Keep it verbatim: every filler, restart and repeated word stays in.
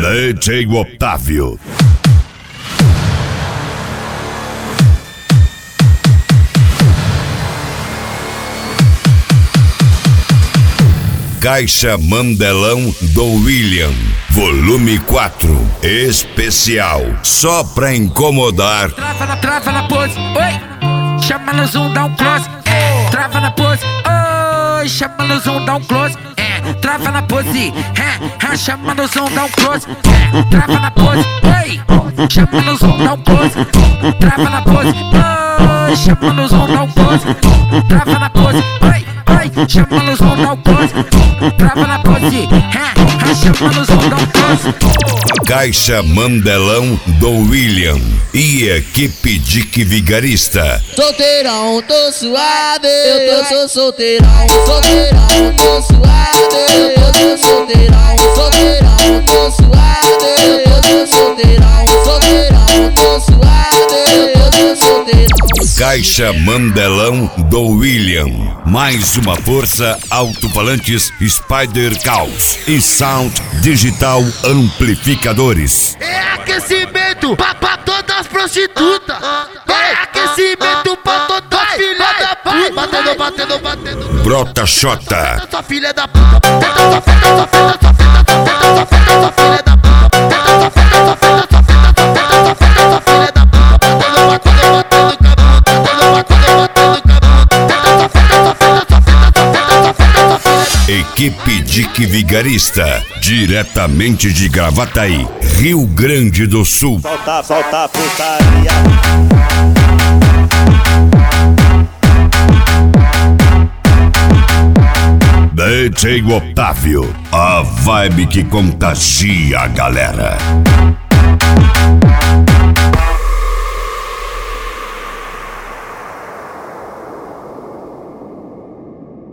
D J Otávio. Caixa Mandelão do William, volume quatro, especial, só pra incomodar. Trava na, trava na pose, oi, chama no zoom, dá um close, é, trava na pose, oi, chama no zoom, dá um close, é, trava na pose, é, é, chama no zoom, dá um close, é, trava na pose, oi, chama no zoom, dá um close, trava na pose, oi, chama no zoom, dá um close, trava na pose, oi. Ai, chama no som, dá um close, trava na pose, é, chama no som, dá um close. Caixa Mandelão do William e equipe Dick Vigarista. Solteirão, tô suave, eu tô sou solteirão, solteirão, tô suave, eu tô sou solteirão, solteirão, tô suave, eu tô sou solteirão, solteirão, tô suave, eu tô sou solteirão. Caixa Mandelão do William. Mais uma força, alto-falantes Spider Caos e Sound Digital Amplificadores. É aquecimento pra, pra todas as prostitutas. É aquecimento pra todas as filhas da puta. Batendo, batendo, batendo. Brota Xota. Sua filha da puta. Tenta sua filha, sua filha, sua filha, sua filha, sua filha da puta. Tenta sua filha, sua filha, sua filha, sua filha, sua filha, sua filha da puta. Batendo, batendo, batendo cabuta. Batendo, batendo, batendo cabuta. Tenta sua filha, sua filha, sua filha, sua filha, sua filha, sua filha. Equipe Dick Vigarista, diretamente de Gravataí, Rio Grande do Sul. Solta, solta a putaria. D J Otávio, a vibe que contagia a galera.